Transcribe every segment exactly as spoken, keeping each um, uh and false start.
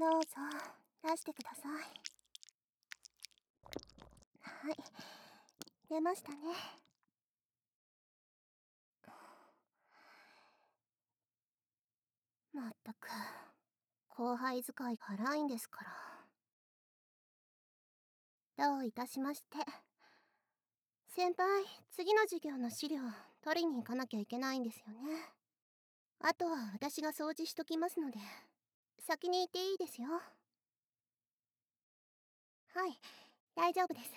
どうぞ出してください。はい、出ましたね。まったく後輩使いが荒いんですから。どういたしまして。先輩、次の授業の資料取りに行かなきゃいけないんですよね。あとは私が掃除しときますので、先に行っていいですよ。はい、大丈夫です。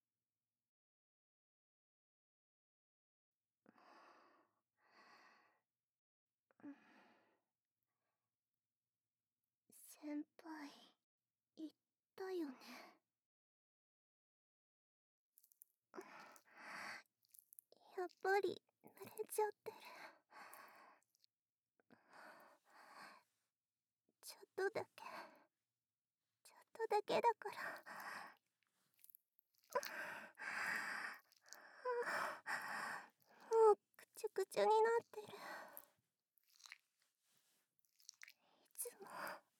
先輩、言ったよね。やっぱり濡れちゃってる。ちょっとだけ、ちょっとだけだから。もうくちゃくちゃになってる。いつも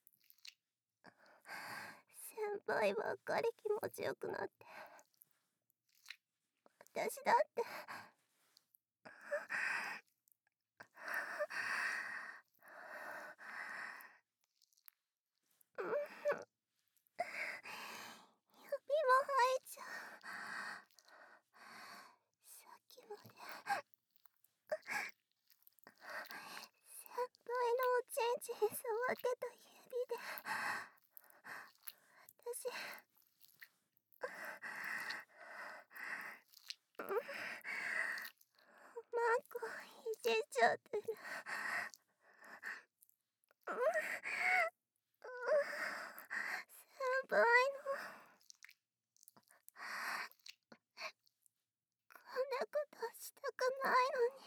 先輩ばっかり気持ちよくなって、私だってうん、指も吐いちゃう。さっきまで先輩のおちんちん触ってた指で私マンコいじっちゃってる。先輩のこんなことしたくないのに。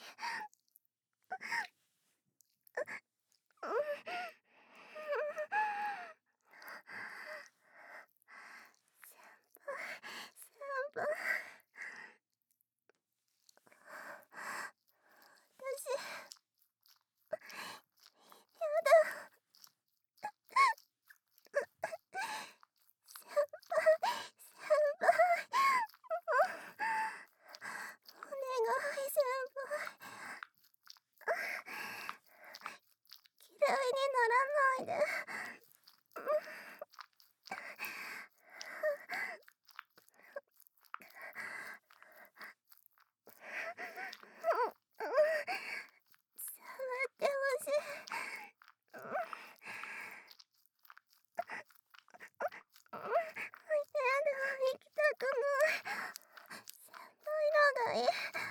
先輩私やだ。先輩先輩お願い先輩嫌いにならないで。触ってほしい。やだ、行きたくない。先輩のがいい。